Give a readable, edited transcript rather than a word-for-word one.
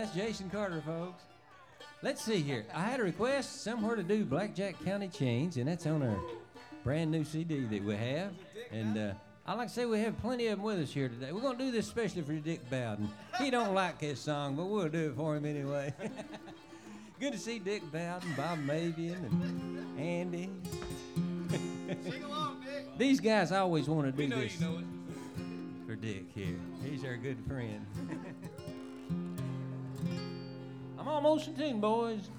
That's Jason Carter, folks. Let's see here. I had a request somewhere to do Blackjack County Chains, and that's on our brand new CD that we have. And I like to say we have plenty of them with us here today. We're going to do this especially for Dick Bowden. He don't like his song, but we'll do it for him anyway. Good to see Dick Bowden, Bob Mabian, and Andy. Sing along, Dick. These guys always want to do We know this you know it. for Dick here. He's our good friend. I'm almost in tune, boys.